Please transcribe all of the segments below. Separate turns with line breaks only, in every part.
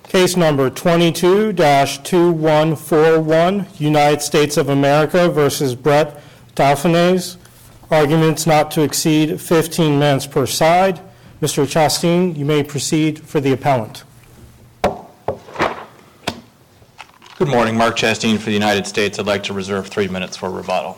Case number 22-2141, United States of America versus Brett Dauphines. Arguments not to exceed 15 minutes per side. Mr. Chastain, you may proceed for the appellant.
Good morning. Mark Chastain for the United States. I'd like to reserve 3 minutes for rebuttal.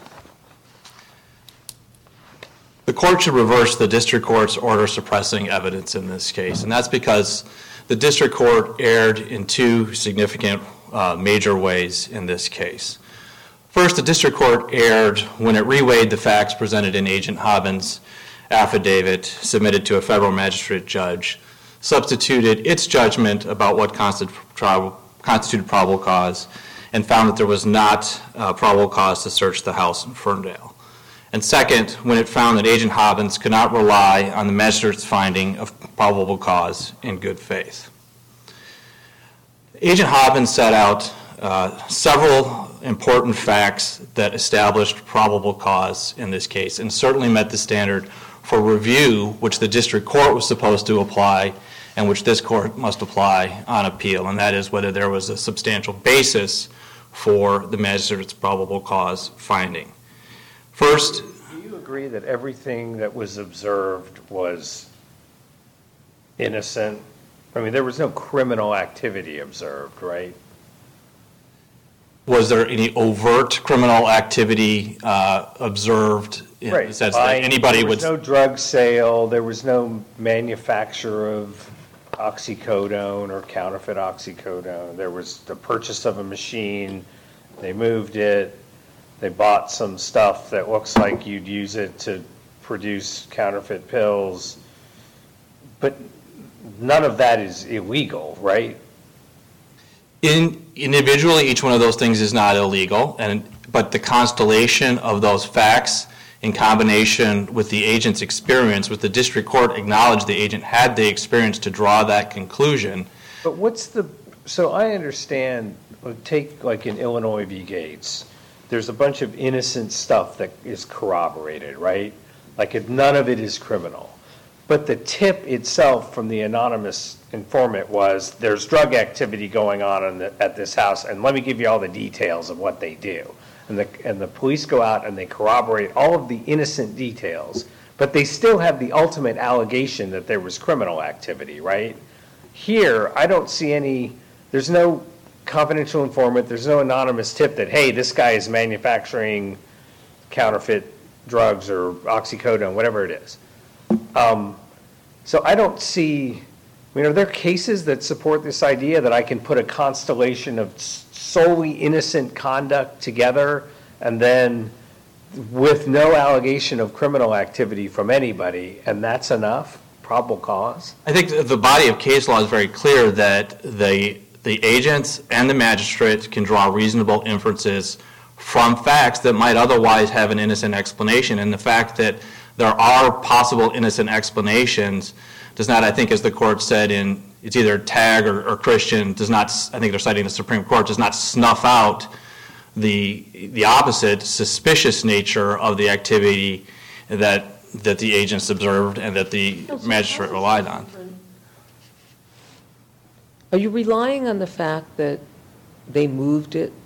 The court should reverse the district court's order suppressing evidence in this case, and that's because the district court erred in two significant major ways in this case. First, the district court erred when it reweighed the facts presented in Agent Hobbins' affidavit submitted to a federal magistrate judge, substituted its judgment about what constituted probable cause, and found that there was not probable cause to search the house in Ferndale. And second, when it found that Agent Hobbins could not rely on the magistrate's finding of probable cause in good faith. Agent Hobbins set out several important facts that established probable cause in this case, and certainly met the standard for review which the district court was supposed to apply and which this court must apply on appeal, and that is whether there was a substantial basis for the magistrate's probable cause finding. First,
do you agree that everything that was observed was innocent? I mean, there was no criminal activity observed, right?
Was there any overt criminal activity observed in the sense that anybody would...
There was no drug sale, there was no manufacture of oxycodone or counterfeit oxycodone. There was the purchase of a machine, they moved it, they bought some stuff that looks like you'd use it to produce counterfeit pills, but none of that is illegal, right?
Individually, each one of those things is not illegal, but the constellation of those facts in combination with the agent's experience, with the district court acknowledged the agent had the experience to draw that conclusion.
But so I understand, take like in Illinois v. Gates, there's a bunch of innocent stuff that is corroborated, right? Like if none of it is criminal. But the tip itself from the anonymous informant was there's drug activity going on at this house, and let me give you all the details of what they do. And the police go out and they corroborate all of the innocent details, but they still have the ultimate allegation that there was criminal activity, right? Here, I don't see there's no confidential informant, there's no anonymous tip that, hey, this guy is manufacturing counterfeit drugs or oxycodone, whatever it is. So I don't see, are there cases that support this idea that I can put a constellation of solely innocent conduct together and then with no allegation of criminal activity from anybody, and that's enough? Probable cause?
I think the body of case law is very clear that the agents and the magistrate can draw reasonable inferences from facts that might otherwise have an innocent explanation, and the fact that there are possible innocent explanations does not, I think, as the court said in, it's either Tagg or Christian, does not, I think they're citing the Supreme Court, does not snuff out the opposite suspicious nature of the activity that the agents observed and that the magistrate relied on.
Are you relying on the fact that they moved it?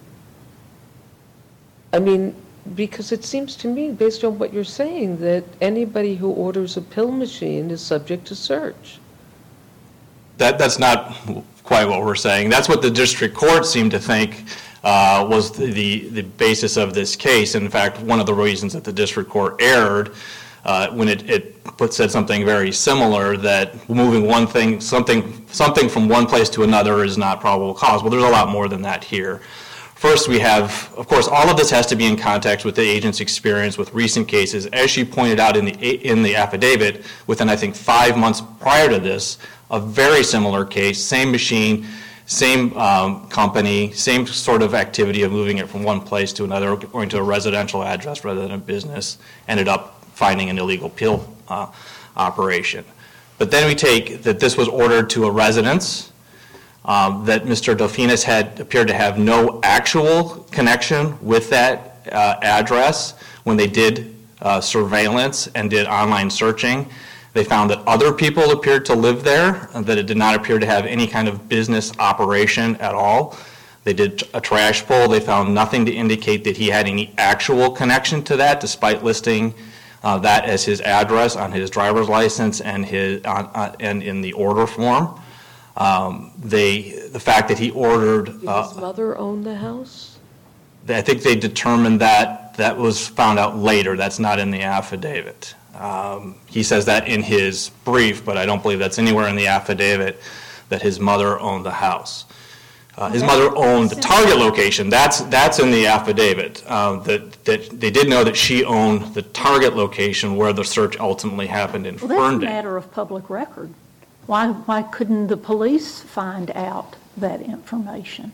I mean, because it seems to me, based on what you're saying, that anybody who orders a pill machine is subject to search.
That's not quite what we're saying. That's what the district court seemed to think was the basis of this case. In fact, one of the reasons that the district court erred when it said something very similar, that moving something from one place to another is not probable cause. Well, there's a lot more than that here. First, we have, of course, all of this has to be in context with the agent's experience with recent cases. As she pointed out in the affidavit, within, I think, 5 months prior to this, a very similar case, same machine, same company, same sort of activity of moving it from one place to another, going to a residential address rather than a business, ended up finding an illegal pill operation. But then we take that this was ordered to a residence, that Mr. Dauphines had appeared to have no actual connection with that address when they did surveillance and did online searching, They found that other people appeared to live there, and that it did not appear to have any kind of business operation at all. They did a trash pull. They found nothing to indicate that he had any actual connection to that, despite listing that as his address on his driver's license and and in the order form. The fact that he ordered...
Did his mother own the house?
I think they determined that was found out later. That's not in the affidavit. He says that in his brief, but I don't believe that's anywhere in the affidavit that his mother owned the house. His mother owned the target location. That's in the affidavit. That they did know that she owned the target location where the search ultimately happened in Ferndale.
Well, that's a matter of public record. Why couldn't the police find out that information?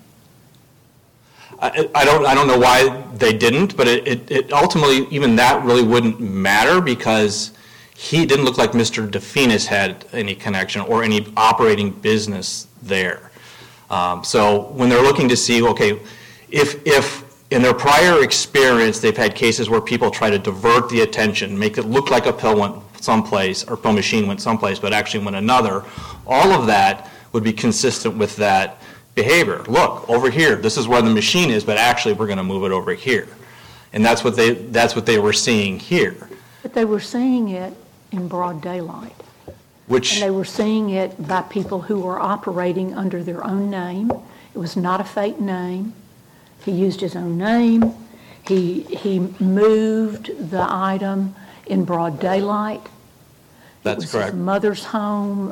I don't know why they didn't, but it ultimately, even that really wouldn't matter, because he didn't look like Mr. DeFinis had any connection or any operating business there. So when they're looking to see, okay, if in their prior experience they've had cases where people try to divert the attention, make it look like a pill went someplace or pill machine went someplace but actually went another, all of that would be consistent with that behavior. Look, over here, this is where the machine is, but actually we're going to move it over here. And that's what they were seeing here.
But they were seeing it in broad daylight. And they were seeing it by people who were operating under their own name. It was not a fake name. He used his own name. He moved the item in broad daylight.
That's correct.
It was his mother's home.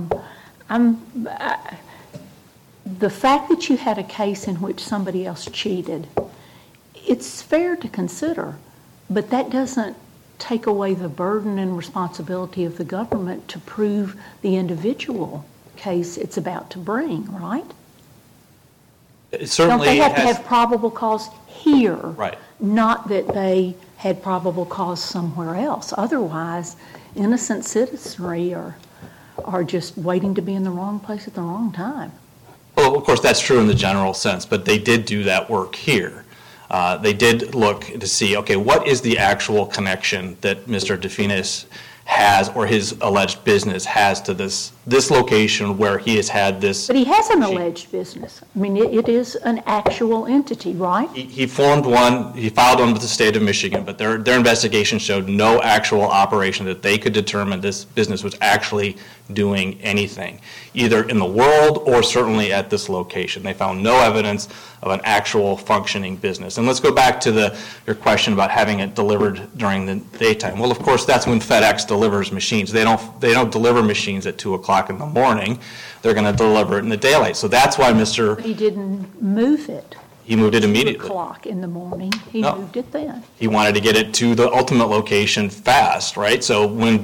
The fact that you had a case in which somebody else cheated, it's fair to consider, but that doesn't take away the burden and responsibility of the government to prove the individual case it's about to bring, right?
It certainly
Don't they have to have probable cause here?
Right.
Not that they had probable cause somewhere else. Otherwise, innocent citizenry are just waiting to be in the wrong place at the wrong time.
Well, of course, that's true in the general sense, but they did do that work here. They did look to see, okay, what is the actual connection that Mr. DeFinis has, or his alleged business has, to this location where he has had this...
But he has an alleged business. I mean, it is an actual entity, right?
He formed one, he filed one with the state of Michigan, but their investigation showed no actual operation that they could determine this business was actually doing anything, either in the world or certainly at this location. They found no evidence of an actual functioning business. And let's go back to your question about having it delivered during the daytime. Well, of course, that's when FedEx delivers machines. They don't deliver machines at 2 o'clock in the morning. They're going to deliver it in the daylight. So that's why
He didn't move it.
He moved it immediately.
2 o'clock in the morning. He moved it then.
He wanted to get it to the ultimate location fast, right? So when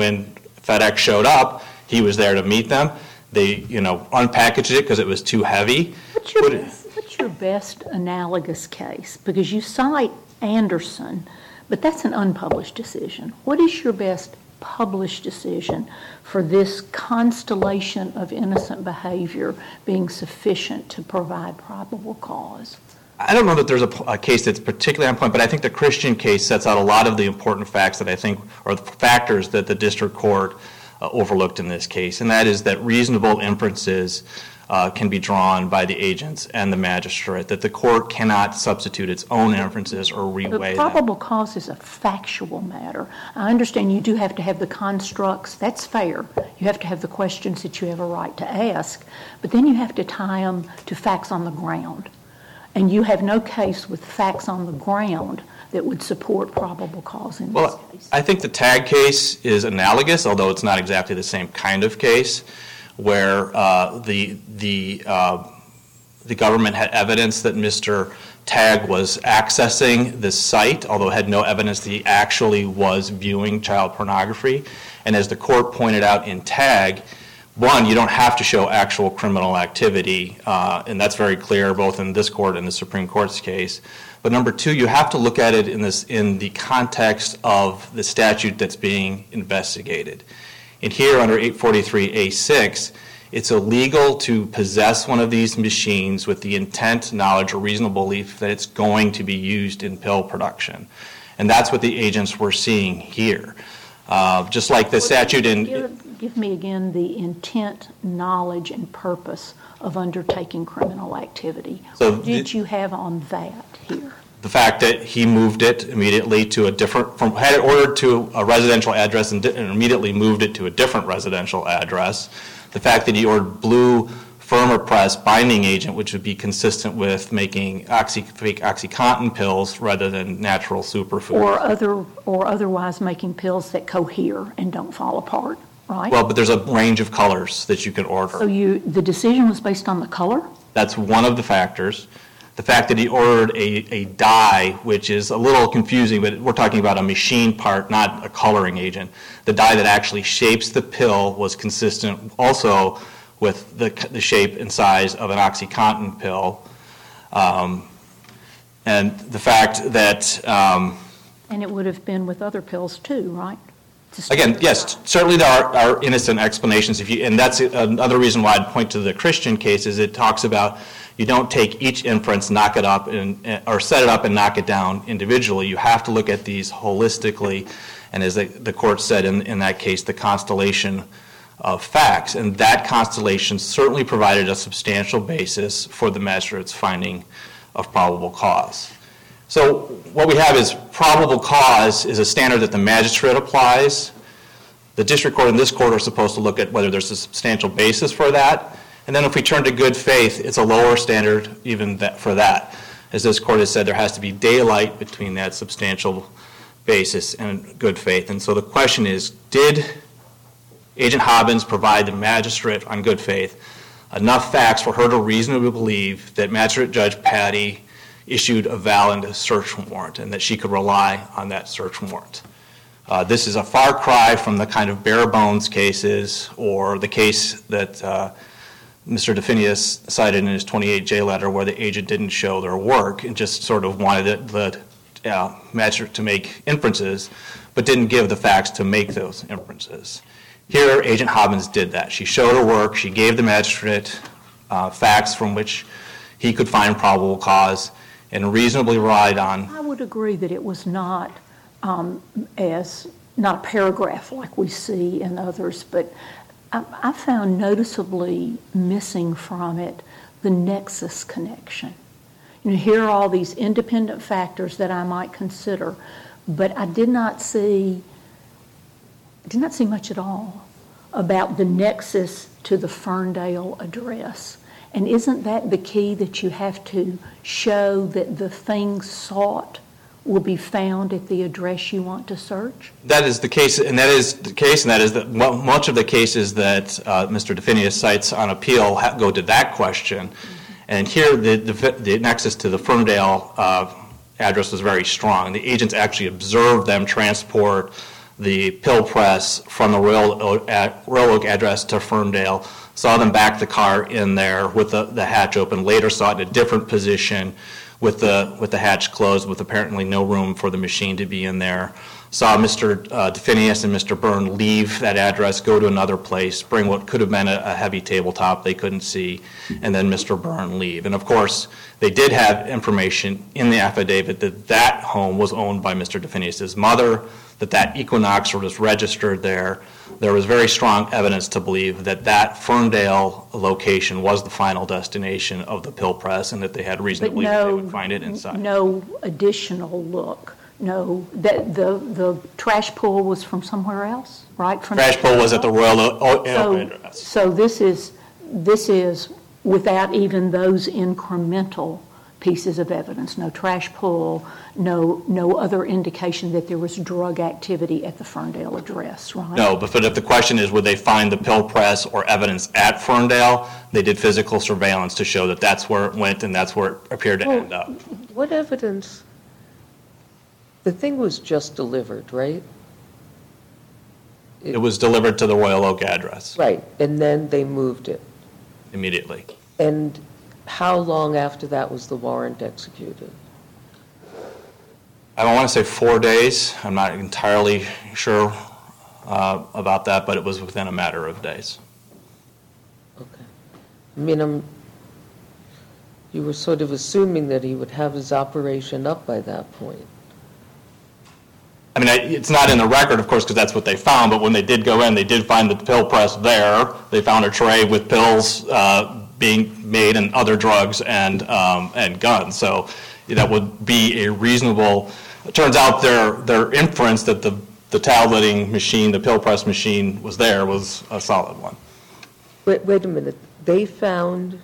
FedEx showed up, he was there to meet them. They, unpackaged it because it was too heavy.
What's your best analogous case? Because you cite Anderson, but that's an unpublished decision. What is your best published decision for this constellation of innocent behavior being sufficient to provide probable cause?
I don't know that there's a case that's particularly on point, but I think the Christian case sets out a lot of the important facts that I think are the factors that the district court overlooked in this case, and that is that reasonable inferences can be drawn by the agents and the magistrate, that the court cannot substitute its own inferences or reweigh them.
But probable cause is a factual matter. I understand you do have to have the constructs. That's fair. You have to have the questions that you have a right to ask, but then you have to tie them to facts on the ground. And you have no case with facts on the ground that would support probable cause in this case.
I think the Tag case is analogous, although it's not exactly the same kind of case, where the government had evidence that Mr. Tag was accessing this site, although had no evidence that he actually was viewing child pornography. And as the court pointed out in Tag, one, you don't have to show actual criminal activity, and that's very clear both in this court and the Supreme Court's case. But number two, you have to look at it in the context of the statute that's being investigated. And here under 843A6, it's illegal to possess one of these machines with the intent, knowledge, or reasonable belief that it's going to be used in pill production. And that's what the agents were seeing here. Just like the statute in...
Give me again the intent, knowledge, and purpose of undertaking criminal activity.
So
What did you have on that here?
The fact that he moved it immediately to a different, had it ordered to a residential address and immediately moved it to a different residential address. The fact that he ordered blue Firmapress binding agent, which would be consistent with making fake OxyContin pills rather than natural superfoods.
Or otherwise making pills that cohere and don't fall apart, right?
Well, but there's a range of colors that you can order.
So the decision was based on the color?
That's one of the factors. The fact that he ordered a dye, which is a little confusing, but we're talking about a machine part, not a coloring agent. The dye that actually shapes the pill was consistent also with the shape and size of an OxyContin pill. And the fact that...
And it would have been with other pills too, right?
Again, yes, certainly there are innocent explanations. And that's another reason why I'd point to the Christian case, is it talks about you don't take each inference, knock it up, or set it up and knock it down individually. You have to look at these holistically, and as the court said in that case, the constellation of facts. And that constellation certainly provided a substantial basis for the magistrate's finding of probable cause. So what we have is probable cause is a standard that the magistrate applies. The district court and this court are supposed to look at whether there's a substantial basis for that. And then if we turn to good faith, it's a lower standard even for that. As this court has said, there has to be daylight between that substantial basis and good faith. And so the question is, did Agent Hobbins provide the magistrate on good faith enough facts for her to reasonably believe that Magistrate Judge Patty issued a valid search warrant and that she could rely on that search warrant? This is a far cry from the kind of bare bones cases or the case that Mr. DeFinius cited in his 28J letter where the agent didn't show their work and just sort of wanted the magistrate to make inferences but didn't give the facts to make those inferences. Here, Agent Hobbins did that. She showed her work. She gave the magistrate facts from which he could find probable cause and reasonably relied on.
I would agree that it was not not a paragraph like we see in others, but I found noticeably missing from it the nexus connection. Here are all these independent factors that I might consider, but I did not see much at all about the nexus to the Ferndale address. And isn't that the key, that you have to show that the things sought will be found at the address you want to search?
That is the case, and that is that much of the cases that Mr. DeFinius cites on appeal go to that question. And here, the nexus to the Ferndale address was very strong. The agents actually observed them transport the pill press from the Royal Oak address to Ferndale, saw them back the car in there with the hatch open, later saw it in a different position with the hatch closed with apparently no room for the machine to be in there. Saw Mr. DeFinius and Mr. Byrne leave that address, go to another place, bring what could have been a heavy tabletop they couldn't see, and then Mr. Byrne leave. And of course, they did have information in the affidavit that that home was owned by Mr. DeFinius' mother, that Equinox was registered there. There was very strong evidence to believe that Ferndale location was the final destination of the pill press and that they had reason to believe that they would find it inside.
No additional look. No, that the trash pull was from somewhere else, right?
Trash pull was at the Royal Oak address.
So this is without even those incremental pieces of evidence. No trash pull, no other indication that there was drug activity at the Ferndale address, right?
No, but if the question is would they find the pill press or evidence at Ferndale, they did physical surveillance to show that that's where it went and that's where it appeared to end up.
What evidence? The thing was just delivered, right?
It was delivered to the Royal Oak address.
Right, and then they moved it.
Immediately.
And how long after that was the warrant executed?
I don't want to say 4 days. I'm not entirely sure about that, but it was within a matter of days.
Okay. I mean, you were sort of assuming that he would have his operation up by that point.
I mean, it's not in the record, of course, because that's what they found, but when they did go in, they did find the pill press there. They found a tray with pills being made and other drugs and guns. So that would be a reasonable, it turns out their inference that the tableting machine, the pill press machine was there was a solid one.
Wait a minute. They found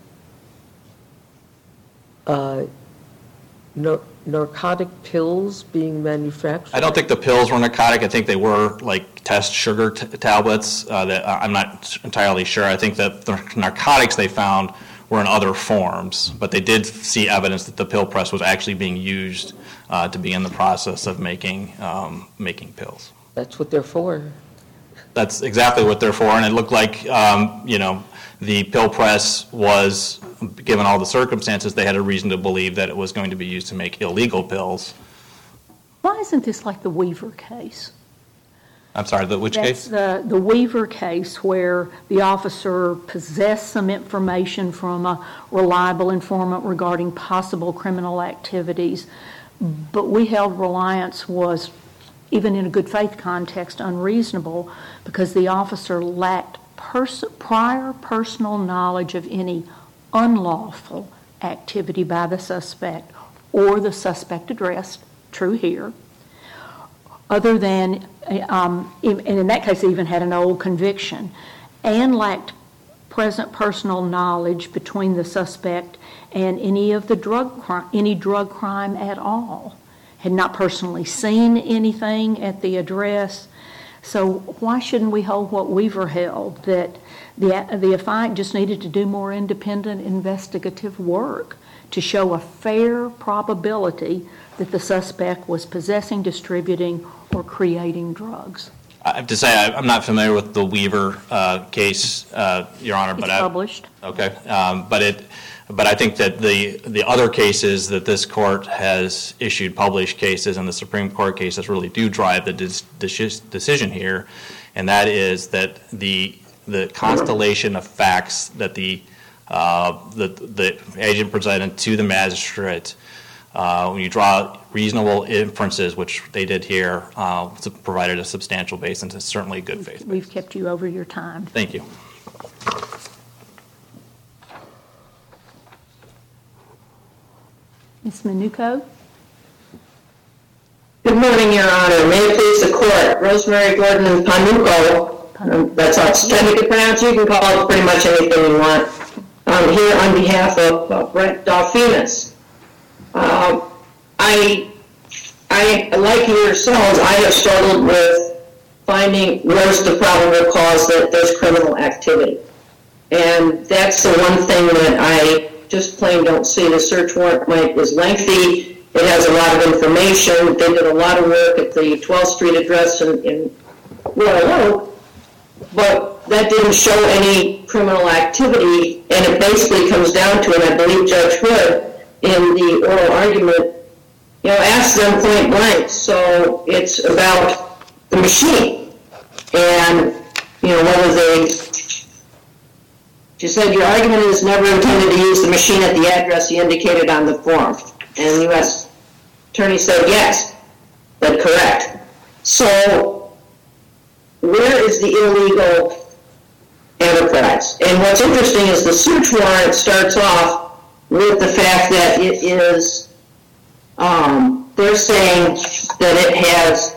narcotic pills being manufactured?
I don't think the pills were narcotic. I think they were like test sugar tablets. That I'm not entirely sure. I think that the narcotics they found were in other forms, but they did see evidence that the pill press was actually being used to be in the process of making pills.
That's what they're for.
That's exactly what they're for, and it looked like the pill press was, given all the circumstances, they had a reason to believe that it was going to be used to make illegal pills.
Why isn't this like the Weaver case?
I'm sorry, which case?
That's the Weaver case where the officer possessed some information from a reliable informant regarding possible criminal activities, but we held reliance was, even in a good faith context, unreasonable because the officer lacked prior personal knowledge of any unlawful activity by the suspect or the suspect addressed, true here, other than, and in that case even had an old conviction, and lacked present personal knowledge between the suspect and any drug crime at all, had not personally seen anything at the address. So why shouldn't we hold what Weaver held, that the affiant just needed to do more independent investigative work to show a fair probability that the suspect was possessing, distributing, or creating drugs?
I have to say I'm not familiar with the Weaver case, Your Honor.
It's published.
Okay, but I think that the other cases that this court has issued, published cases, and the Supreme Court cases really do drive the decision here, and that is that the constellation of facts that the agent presented to the magistrate, when you draw reasonable inferences, which they did here, provided a substantial basis, and it's certainly a good faith.
We've kept you over your time.
Thank you.
Ms. Minuko?
Good morning, Your Honor. May it please the court, Rosemary Gordon and Panuco. That's outstanding to pronounce. You can call it pretty much anything you want. I'm here on behalf of Brett Dolphinus. I like yourselves, I have struggled with finding where's the probable cause that there's criminal activity. And that's the one thing that I just plain don't see. The search warrant is lengthy. It has a lot of information. They did a lot of work at the 12th Street address in Royal Oak, but that didn't show any criminal activity, and it basically comes down to, and I believe Judge Hood in the oral argument, asked them point blank. So it's about the machine, and whether they. She said, your argument is never intended to use the machine at the address you indicated on the form. And the U.S. attorney said, yes, but correct. So where is the illegal enterprise? And what's interesting is the search warrant starts off with the fact that it is, they're saying that it has,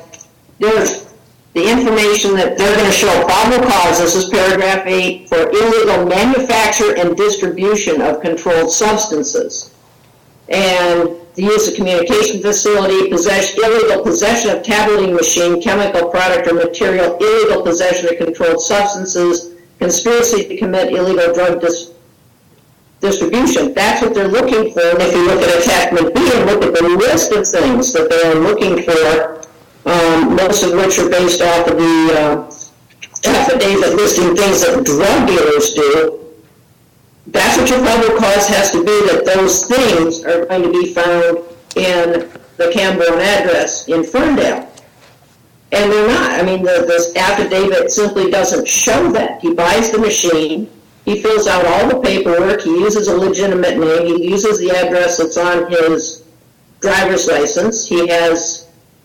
the information that they're going to show probable cause, this is paragraph 8, for illegal manufacture and distribution of controlled substances. And the use of communication facility, illegal possession of tableting machine, chemical product or material, illegal possession of controlled substances, conspiracy to commit illegal drug distribution. That's what they're looking for. And if you look at attachment B and look at the list of things that they're looking for, most of which are based off of the affidavit listing things that drug dealers do, that's what your probable cause has to be, that those things are going to be found in the Camborne address in Ferndale. And they're not. I mean, this affidavit simply doesn't show that. He buys the machine, he fills out all the paperwork, he uses a legitimate name, he uses the address that's on his driver's license, he has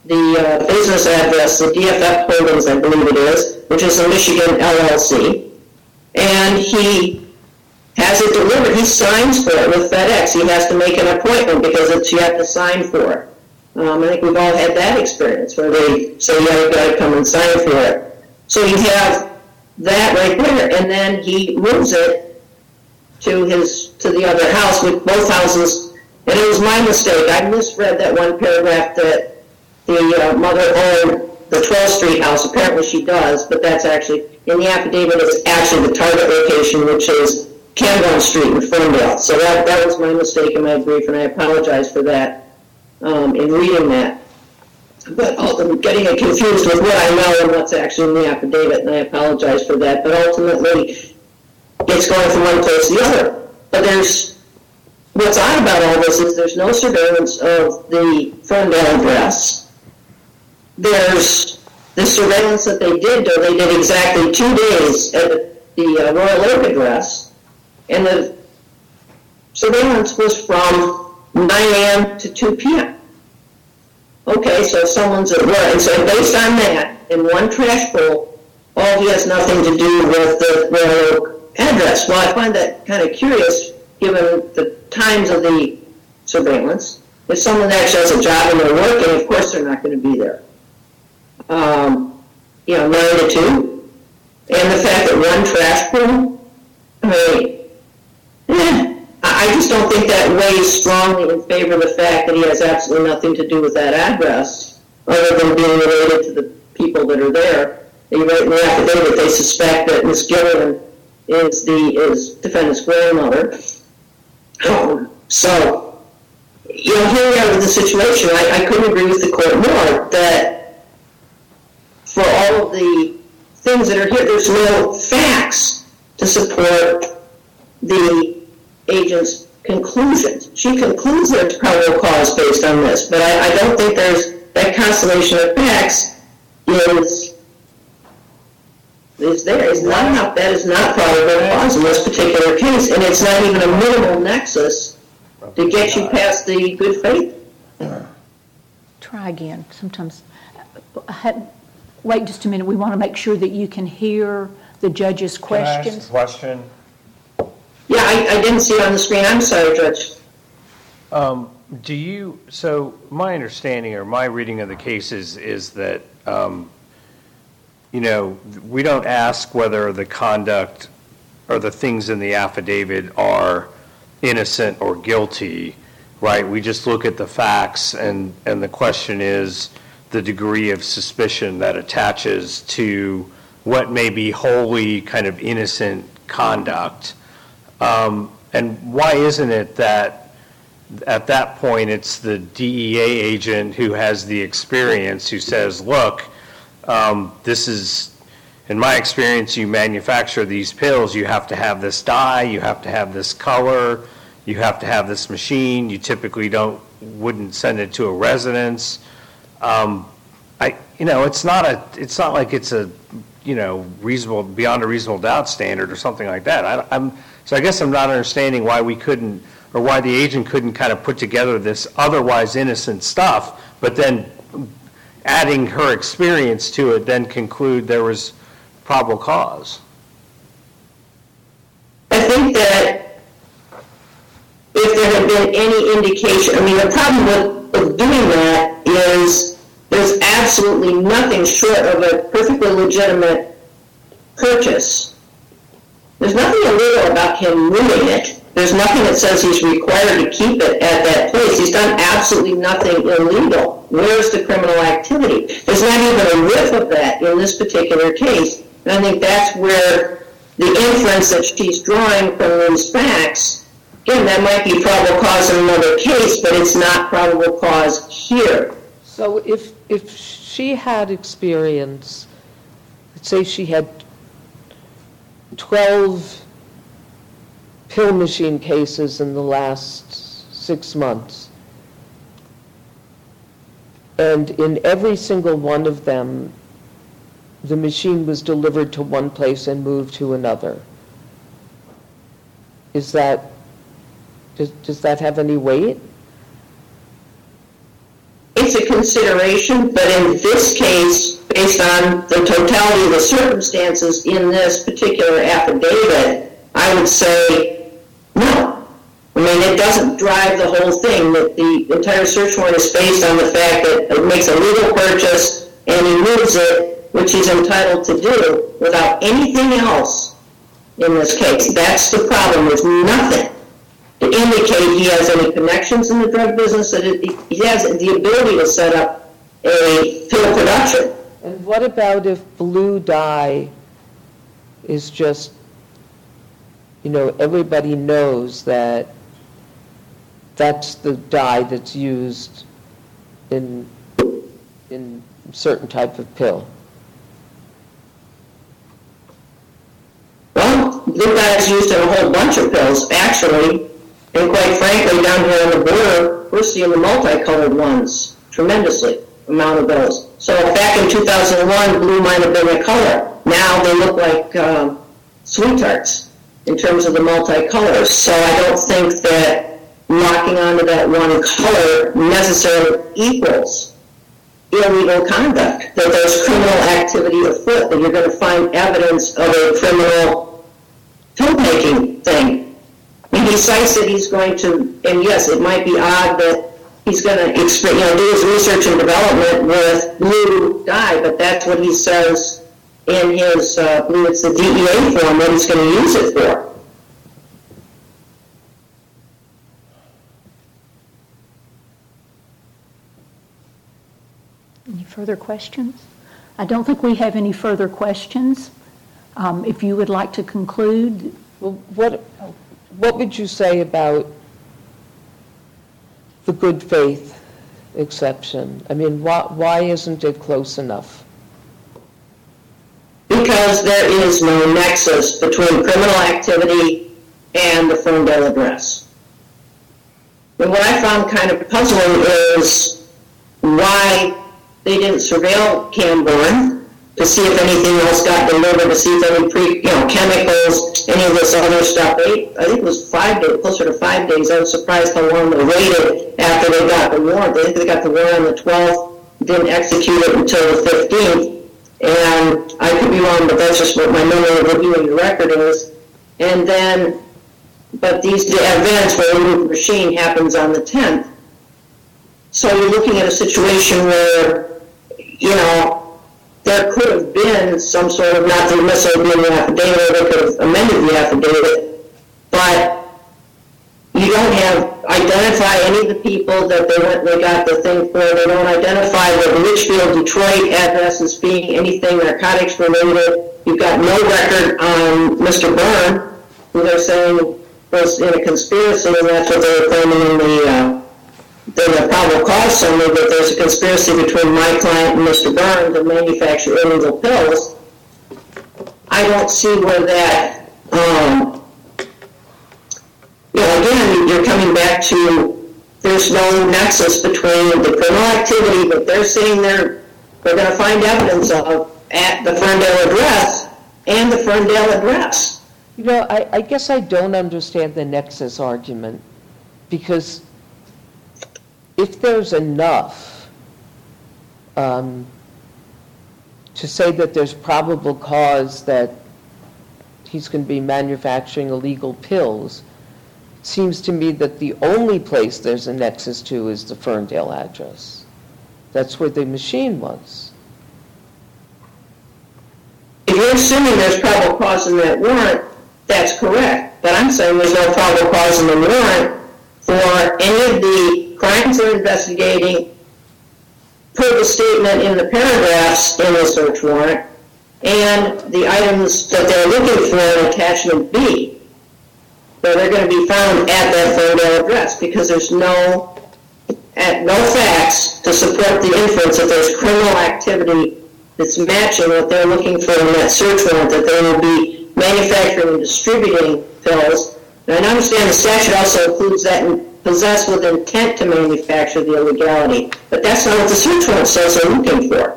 the business address, the DFF Holdings, I believe it is, which is a Michigan LLC, and he has it delivered. He signs for it with FedEx. He has to make an appointment because you have to sign for it. I think we've all had that experience where they say, yeah, you've got to come and sign for it. So you have that right there, and then he moves it to the other house with both houses. And it was my mistake. I misread that one paragraph that the mother owned the 12th Street house. Apparently she does, but that's actually, in the affidavit, it's actually the target location, which is Campbell Street in Ferndale. So that was my mistake in my brief, and I apologize for that in reading that. But I'm getting it confused with what I know and what's actually in the affidavit, and I apologize for that. But ultimately, it's going from one place to the other. But what's odd about all this is there's no surveillance of the Ferndale address. There's the surveillance that they did, though they did exactly 2 days at the Royal Oak address, and the surveillance was from 9 a.m. to 2 p.m. Okay, so someone's at work, and so based on that, in one trash pull, all has nothing to do with the Royal Oak address. Well, I find that kind of curious, given the times of the surveillance. If someone actually has a job and they're working, of course they're not going to be there. 9 to 2. And the fact that one trash pull, I just don't think that weighs strongly in favor of the fact that he has absolutely nothing to do with that address, other than being related to the people that are there. They write in the affidavit they suspect that Ms. Gilliland is defendant's grandmother. So, here we are with the situation. I couldn't agree with the court more that for all of the things that are here, there's no facts to support the agent's conclusions. She concludes there's probable cause based on this, but I don't think there's that constellation of facts is there. Is not enough. That is not probable cause in this particular case, and it's not even a minimal nexus to get you past the good faith.
Try again. Sometimes. Wait just a minute. We want to make sure that you can hear the judge's questions.
Can I ask a question?
Yeah, I didn't see it on the screen. I'm sorry, Judge.
So my understanding or my reading of the cases is that, we don't ask whether the conduct or the things in the affidavit are innocent or guilty, right? We just look at the facts, and the question is the degree of suspicion that attaches to what may be wholly kind of innocent conduct. And why isn't it that at that point it's the DEA agent who has the experience who says, look, this is, in my experience, you manufacture these pills, you have to have this dye, you have to have this color, you have to have this machine, you typically wouldn't send it to a residence. It's not like it's a, reasonable, beyond a reasonable doubt standard or something like that. So I guess I'm not understanding why we couldn't, or why the agent couldn't kind of put together this otherwise innocent stuff, but then adding her experience to it, then conclude there was probable cause.
I think that if there had been any indication, the problem with doing that is there's absolutely nothing short of a perfectly legitimate purchase. There's nothing illegal about him moving it. There's nothing that says he's required to keep it at that place. He's done absolutely nothing illegal. Where's the criminal activity? There's not even a whiff of that in this particular case. And I think that's where the inference that she's drawing from these facts, again, that might be probable cause in another case, but it's not probable cause here.
So if she had experience, let's say she had 12 pill machine cases in the last 6 months, and in every single one of them, the machine was delivered to one place and moved to another. Does that have any weight?
If it's a consideration, but in this case, based on the totality of the circumstances in this particular affidavit, I would say no. I mean, it doesn't drive the whole thing. That the entire search warrant is based on the fact that it makes a legal purchase and he moves it, which he's entitled to do, without anything else in this case. That's the problem. There's nothing to indicate he has any connections in the drug business, that he has the ability to set up a pill production.
And what about if blue dye is just, everybody knows that that's the dye that's used in certain type of pill?
Well, blue dye is used in a whole bunch of pills, actually. And quite frankly, down here on the border, we're seeing the multicolored ones tremendously, amount of those. So back in 2001, blue might have been a color. Now they look like sweet tarts in terms of the multicolors. So I don't think that locking onto that one color necessarily equals illegal conduct, that there's criminal activity afoot, that you're going to find evidence of a criminal pill-making thing. And he cites that he's going to, and yes, it might be odd that he's going to do his research and development with blue dye, but that's what he says in his, I believe it's the DEA form, what he's going to use it for.
Any further questions? I don't think we have any further questions. If you would like to conclude.
Well, what would you say about the good faith exception? I mean, why isn't it close enough?
Because there is no nexus between criminal activity and the Ferndale address. And what I found kind of puzzling is why they didn't surveil Camborne to see if anything else got delivered, to see if any chemicals, any of this other stuff. I think it was 5 days, closer to 5 days. I was surprised how long they waited after they got the warrant. I think they got the warrant on the 12th, didn't execute it until the 15th. And I could be wrong, but that's just what my memory of reviewing the record is. And then, but these events where they move the machine happens on the 10th. So you're looking at a situation where, there could have been some sort of, not to necessarily be in the affidavit, or they could have amended the affidavit, but you don't identify any of the people that they got the thing for. They don't identify the Litchfield, Detroit address as being anything narcotics related. You've got no record on Mr. Byrne, who they're saying was in a conspiracy, and that's what they were claiming in the probable cause summary, that there's a conspiracy between my client and Mr. Byrne to manufacture illegal pills. I don't see where that, again, you're coming back to there's no nexus between the criminal activity that they're saying they're going to find evidence of at the Ferndale address and the Ferndale address.
I guess I don't understand the nexus argument, because if there's enough to say that there's probable cause that he's going to be manufacturing illegal pills, it seems to me that the only place there's a nexus to is the Ferndale address. That's where the machine was.
If you're assuming there's probable cause in that warrant, that's correct. But I'm saying there's no probable cause in the warrant for any of the crimes they're investigating, per the statement in the paragraphs in the search warrant, and the items that they're looking for in attachment B, that are going to be found at that Ferndale address, because there's no facts to support the inference that there's criminal activity that's matching what they're looking for in that search warrant, that they will be manufacturing and distributing pills. And I understand the statute also includes that in possessed with intent to manufacture the illegality. But that's not what the search warrant says they're looking for.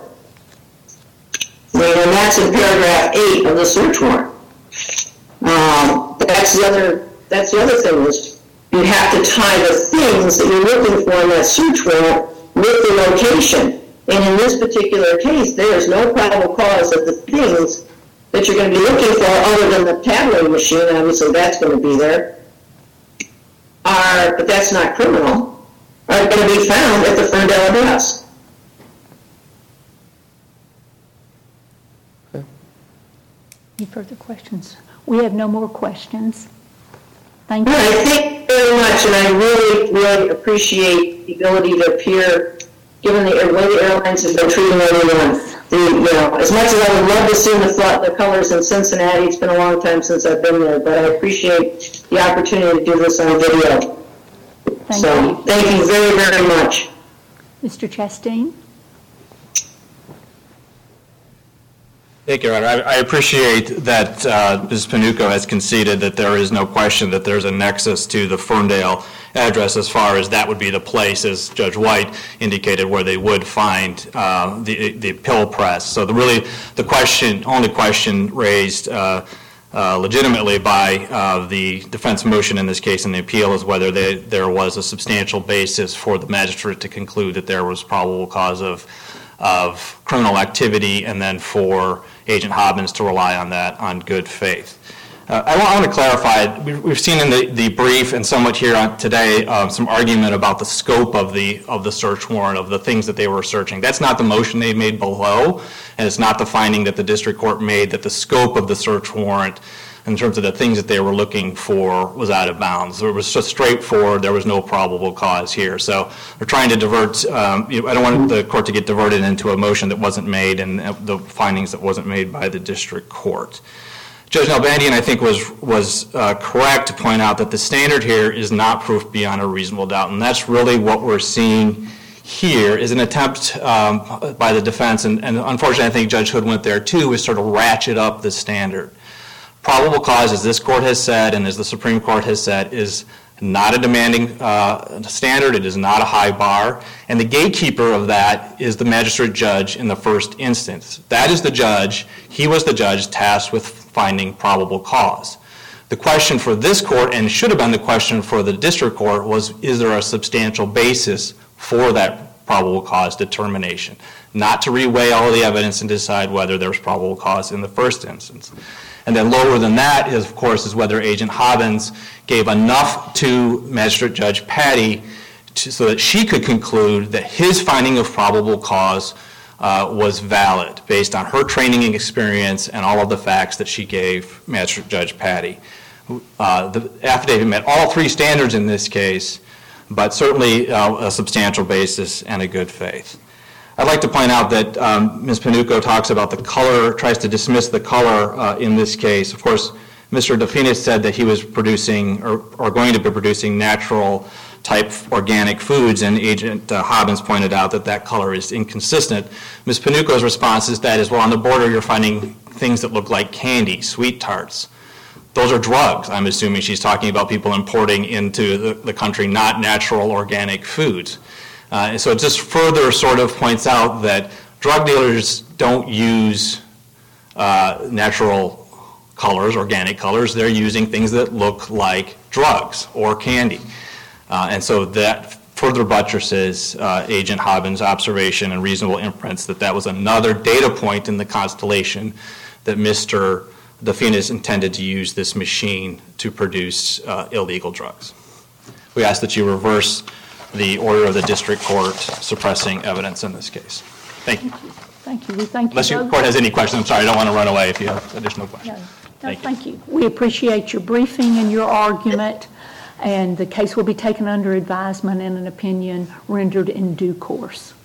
And that's in paragraph 8 of the search warrant. That's the other thing is you have to tie the things that you're looking for in that search warrant with the location. And in this particular case, there is no probable cause that the things that you're going to be looking for, other than the tabloid machine, obviously that's going to be there, but that's not criminal, are going to be found at the Ferndale address.
Any further questions? We have no more questions. Thank you.
All right, thank you very much, and I really, really appreciate the ability to appear, given the way the airlines have been treating everyone. As much as I would love to see the colors in Cincinnati, it's been a long time since I've been there, but I appreciate the opportunity to do this on video. Thank you very, very much.
Mr. Chastain?
Thank you, Your Honor. I appreciate that Ms. Panucco has conceded that there is no question that there's a nexus to the Ferndale address, as far as that would be the place, as Judge White indicated, where they would find the pill press. So the only question raised legitimately by the defense motion in this case in the appeal is whether there was a substantial basis for the magistrate to conclude that there was probable cause of criminal activity, and then for Agent Hobbins to rely on that on good faith. I want to clarify, we've seen in the brief and somewhat here today some argument about the scope of the search warrant, of the things that they were searching. That's not the motion they made below, and it's not the finding that the district court made that the scope of the search warrant in terms of the things that they were looking for was out of bounds. It was just straightforward. There was no probable cause here. So we're trying to divert, I don't want the court to get diverted into a motion that wasn't made and the findings that wasn't made by the district court. Judge Nalbandian, I think, was correct to point out that the standard here is not proof beyond a reasonable doubt, and that's really what we're seeing here is an attempt by the defense, and unfortunately I think Judge Hood went there too, is sort of ratchet up the standard. Probable cause, as this court has said and as the Supreme Court has said, is not a demanding standard. It is not a high bar. And the gatekeeper of that is the magistrate judge in the first instance. That is the judge. He was the judge tasked with finding probable cause. The question for this court, and should have been the question for the district court, was is there a substantial basis for that probable cause determination? Not to reweigh all of the evidence and decide whether there was probable cause in the first instance. And then lower than that is, of course, is whether Agent Hobbins gave enough to Magistrate Judge Patty so that she could conclude that his finding of probable cause was valid based on her training and experience and all of the facts that she gave Magistrate Judge Patty. The affidavit met all three standards in this case, but certainly a substantial basis and a good faith. I'd like to point out that Ms. Panucco talks about the color, tries to dismiss the color in this case. Of course, Mr. DeFinis said that he was producing or going to be producing natural type organic foods, and Agent Hobbins pointed out that that color is inconsistent. Ms. Panucco's response is that well, on the border you're finding things that look like candy, sweet tarts. Those are drugs. I'm assuming she's talking about people importing into the country not natural organic foods. And so it just further sort of points out that drug dealers don't use natural colors, organic colors. They're using things that look like drugs or candy. And so that further buttresses Agent Hobbins' observation and reasonable inference that that was another data point in the constellation that Mr. DeFinis intended to use this machine to produce illegal drugs. We ask that you reverse the order of the district court suppressing evidence in this case. Thank you.
Thank you. We thank you.
Unless the court has any questions, I'm sorry, I don't want to run away if you have additional questions.
No, thank you. We appreciate your briefing and your argument, and the case will be taken under advisement and an opinion rendered in due course.